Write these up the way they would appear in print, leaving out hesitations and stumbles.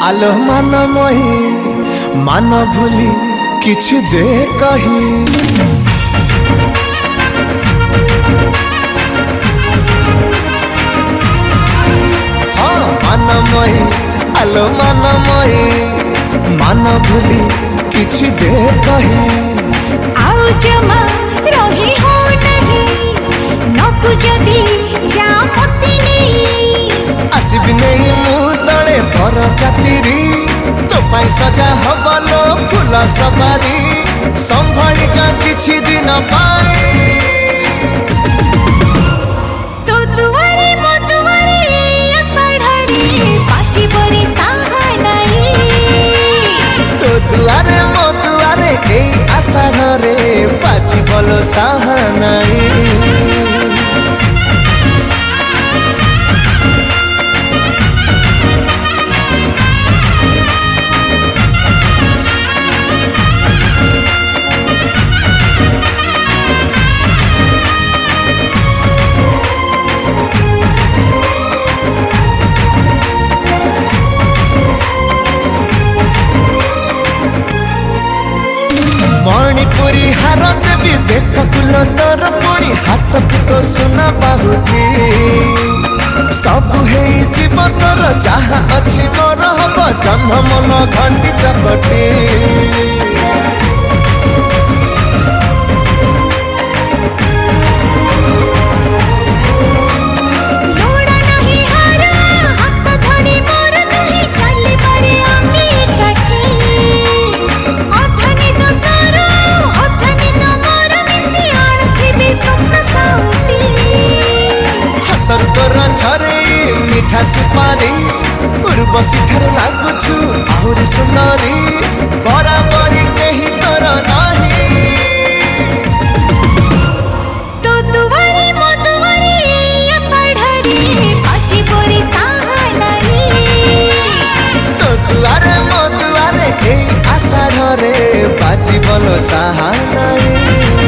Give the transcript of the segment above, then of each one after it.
आलो मान मही मान भूली किछि दे कही हाँ मान मही आलो मान मही मान भूली किछि दे कही आउ जमा रही हो नहीं नकु जदी जा मती नहीं आसबि नहीं मु तले पर जातिरी तो पाई सजा हबलो फूल सवारी संभाली जा किछि दिन पाए तो दुआरे मो दुआरे असढ़री पाची बरी साहनाई तो दुआरे मो दुआरे ए आषाढ़ पाची बोलो साहनाई मणिपुरी हार देवी बेक कुल तोर पुणी हाथ तो सुना बाहुटी सब जीव तोर जहा अच्छी मोर हम जन्म मन घंटी चकटी मीठा सुपारी उर्वशी ठार लागुछु आहुरी सुंदरी बराबरी कहीं तोर नाही तो दुआरे मो दुआरे असढ़री पाची बरी साहनाई तो दुआरे मो दुआरे ए आषाढ़ बाजी बोलो साहनाई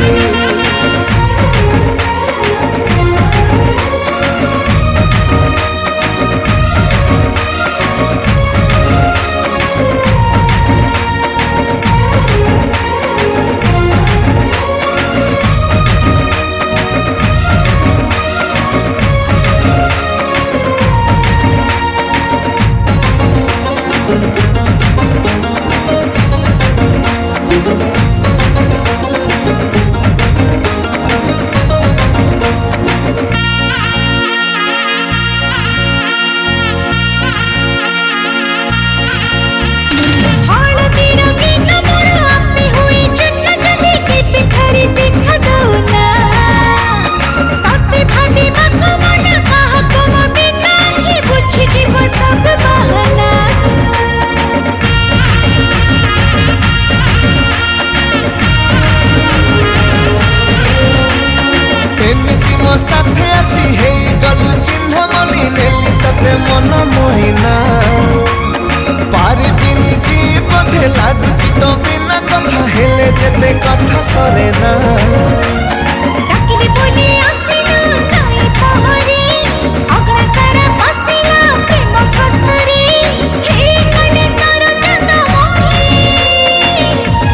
साथे आसी हे गलु चिन्ह मनी नेली तते मन मोहिना पारिबिनी जी बधे लागुची तो बिना कथा हेले जेते कथा सरे ना डाकिली बोली आसिना नाई पहरी अगला सारा बसिला प्रेम कस्तरी हे कने तारो चंदा मोही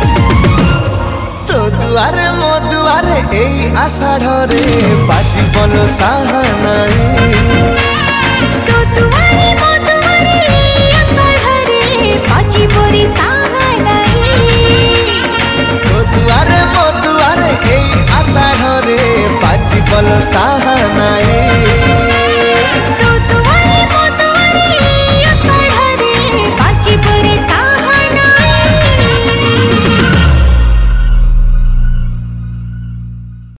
तो दुआरे मो दुआरे ए आषाढ़ बाजी बोलो साहनाई तो दुआरे मो दुआरे असढ़री पाची बरी साहनाई तो दुआरे मो दुआरे ए आषाढ़ बाजी बोलो साहनाई।